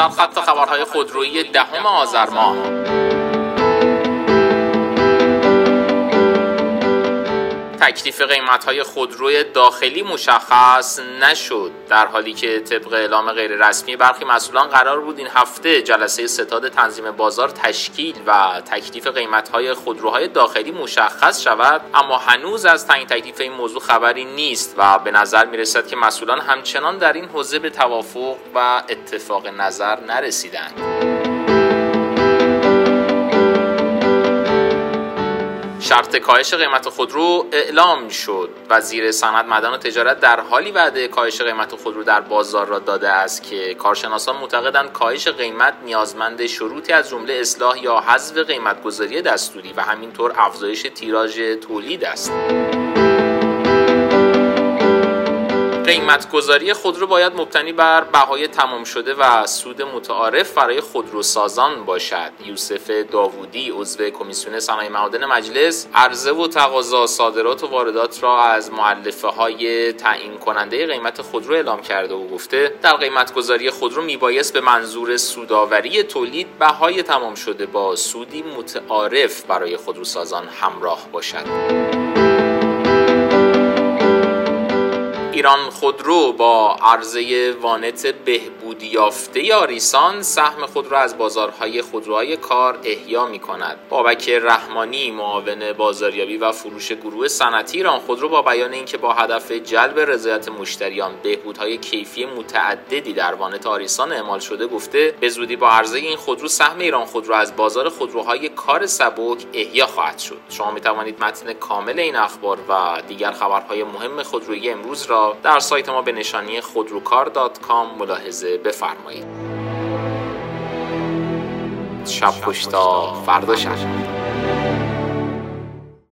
سرخط خبرهای خودرویی 10 آذر ماه. تکلیف قیمت‌های خودروی داخلی مشخص نشد، در حالی که طبق اعلام غیررسمی برخی مسئولان قرار بود این هفته جلسه ستاد تنظیم بازار تشکیل و تکلیف قیمت‌های خودروهای داخلی مشخص شود، اما هنوز از تعیین تکلیف این موضوع خبری نیست و به نظر می‌رسد که مسئولان همچنان در این حوزه به توافق و اتفاق نظر نرسیدند. شرط کاهش قیمت خودرو اعلام شد. وزیر صنعت، معدن و تجارت در حالی وعده کاهش قیمت خودرو در بازار را داده است که کارشناسان معتقدند کاهش قیمت نیازمند شروطی از جمله اصلاح یا حذف قیمت‌گذاری دستوری و همینطور افزایش تیراژ تولید است. قیمت‌گذاری خودرو باید مبتنی بر بهای تمام شده و سود متعارف برای خودروسازان باشد. یوسف داوودی، عضو کمیسیون صنایع معادن مجلس، عرضه و تقاضا، صادرات و واردات را از مؤلفه‌های تعیین کننده قیمت خودرو اعلام کرده و گفته در قیمت‌گذاری خودرو میبایست به منظور سودآوری تولید بهای تمام شده با سودی متعارف برای خودروسازان همراه باشد. ایران خودرو با عرضه وانت بهبودی یافته آریسان سهم خود را از بازارهای خودروهای کار احیا می‌کند. بابک رحمانی، معاون بازاریابی و فروش گروه صنعتی ایران خودرو، با بیان اینکه با هدف جلب رضایت مشتریان بهبودهای کیفی متعددی در وانت آریسان اعمال شده، گفته به زودی با عرضه این خودرو سهم ایران خودرو از بازار خودروهای کار سبک احیا خواهد شد. شما می‌توانید متن کامل این اخبار و دیگر خبرهای مهم خودرویی امروز را در سایت ما به نشانی خودروکار.com ملاحظه بفرمایید. شب خوش تا فردا شب.